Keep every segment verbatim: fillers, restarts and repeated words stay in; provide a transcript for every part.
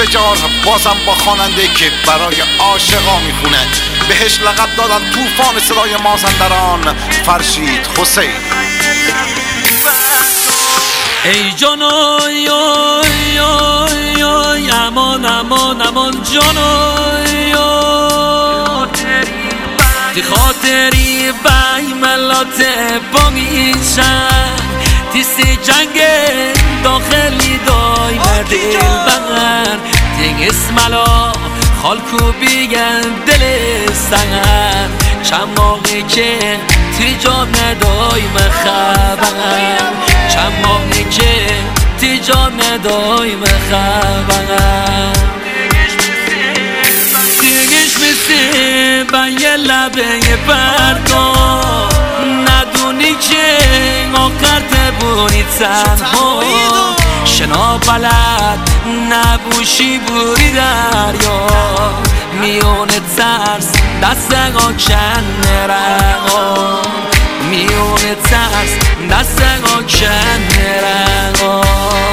انفجار بازم با خواننده که برای عاشقا میخونه. بهش لقب دادن طوفان صدای مازندران، فرشید حسین. ای جانای آی آی آی امان امان امان جانای تی خاطری بای ملات بامیشن تی سی جنگ داخلی دای مردل بغر تی اسمالا خالکو بیگن دل سنگر چند ماهی که تی جا ندای مخبر چند ماهی که تی جا ندای مخبر دیگش میسی با یه لبه برگا ندونی که آخر تبونی تنها شنا بلد نبوشی بوری دریا میون ترس دست اگا کن رقا میون ترس دست اگا کن رقا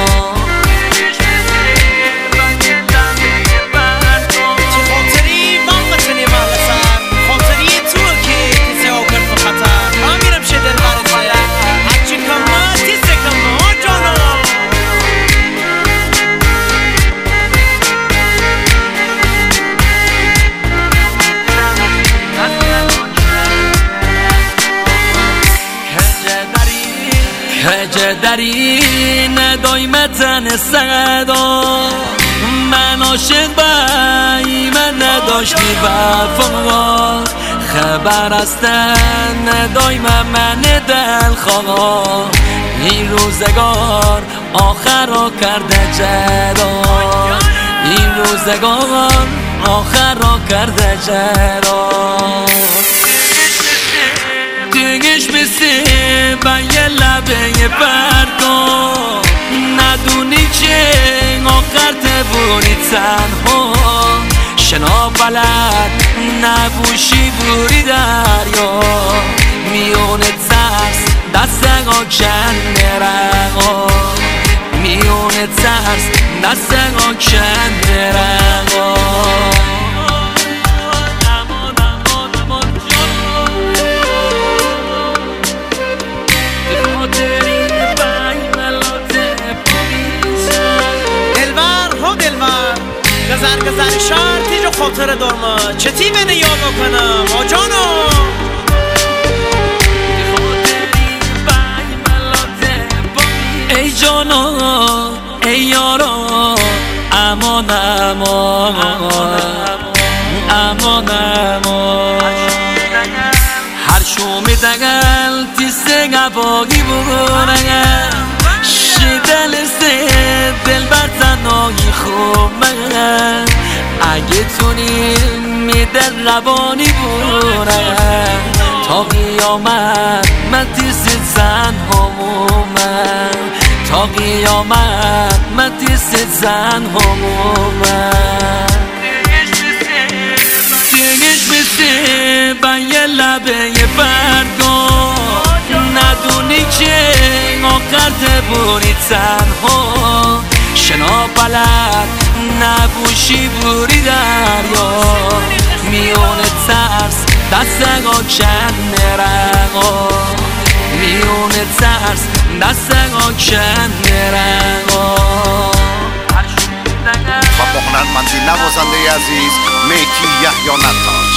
هجه در این دایمتن صدا من عاشق بایی من نداشتی وفا خبر هستن دایم من دل خواه این روزگار آخر را کرده جدا این روزگار آخر را کرده جدا دیگش میسی با یه لبه برگا ندونی که آخر تبونی تنها شنا بلد نبوشی بوری دریا میون ترس دست اگا کن رقا میون ترس دست اگا کن رقا گذر گذر شهر تیجو خاطر دارم چتی بینه یاد کنم آجانا ای جانا ای یارا امان امان امان امان هر شومی دگل تیسه گواهی بگونگل شدل سه دل بر تنهایی خوب من اگه تونی میدل روانی بونم تا قیامت من تیسی زن همومم تا قیامت من تیسی زن همومم دیگش میسی با یه لبه برگا ندونی که آخر تبونی تنها شنا بلد نبوشی بوری دریا میون ترس دست اگا کن رقا میون ترس دست اگا کن رقا و هنرمندی نوازنده عزیز میتی یحیی نتاج.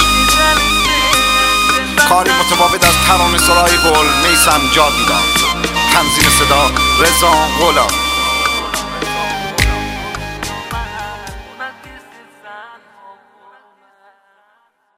کاری متفاوت از ترانه سرای گل میثم جاویدان. تنظیم صدا رضا غلام.